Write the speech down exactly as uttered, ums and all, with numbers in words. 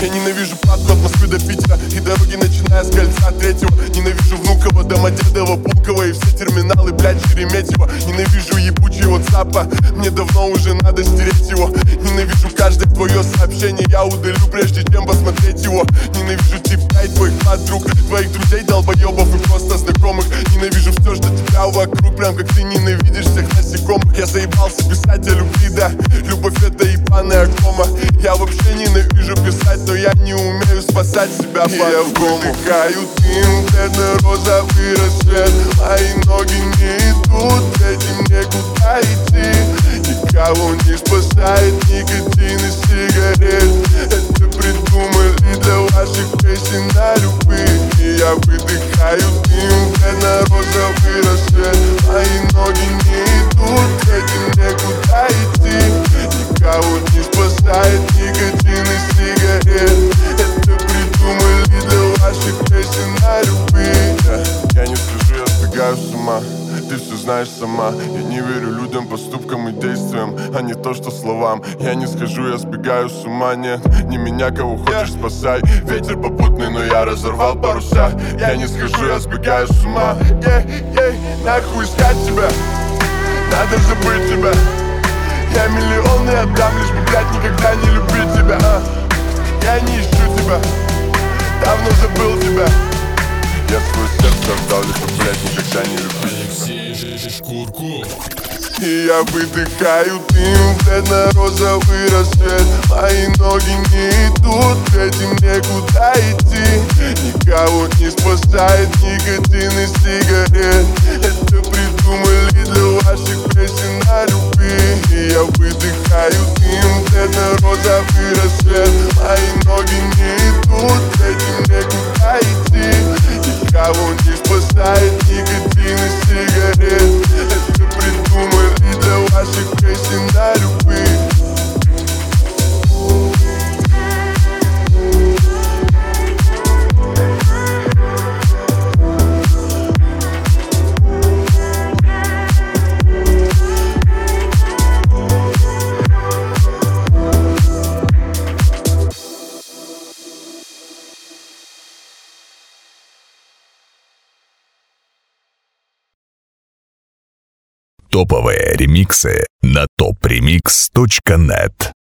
Я ненавижу Пасху от Москвы до Питера и дороги, начиная с кольца третьего. Ненавижу Внуково, Домодедово, Пулково и все терминалы, блядь, Шереметьево. Ненавижу ебучий ватсапа, мне давно уже надо стереть его. Ненавижу каждое твое сообщение, я удалю, прежде чем посмотреть его. Ненавижу тебя и твоих подруг, твоих друзей, долбоебов и просто знакомых. Ненавижу все, что тебя вокруг, прям как ты ненавидишь всех насекомых. Я заебался писать о любви, да, любовь это ебаная кома. Я вообще ненавижу писать, но я не умею спасать себя по-другому. Я вдыхаю дым, бледно-розовый рассвет. Мои ноги не идут, этим некуда идти. Никого не спасает никотин и сигарет. Это придумали для ваших песен на любые. И я выдыхаю дым, бледно-розовый рассвет. Мои ноги не идут, этим некуда идти. Никого не спасает никотин и сигарет. Это придумали для ваших песен на любые. Я не скажу, я сбегаю с ума. Ты все знаешь сама. Я не верю людям, поступкам и действиям, а не то, что словам. Я не скажу, я сбегаю с ума. Нет, не меня, кого хочешь, спасай. Ветер попутный, но я разорвал паруса. Я не скажу, я сбегаю с ума. Ей, ей, нахуй искать тебя, надо забыть тебя. Я миллионы отдам, лишь бы, блядь, никогда не любить тебя, а? Я не ищу тебя, давно забыл тебя. Я свое сердце отдал, лишь бы, блядь, никогда не любить. Алексей Шкурков. И я выдыхаю дым, бледно-розовый рассвет. Мои ноги не идут, этим некуда идти. Никого не спасает никотин и сигарет. Это придумали для ваших песен на любви. И я выдыхаю дым, бледно-розовый рассвет. Мои ноги не идут, этим некуда идти. Никого не спасает никотин и сигарет. Это придумали для ваших песен на любви. Топовые ремиксы на топ ремикс точка нет.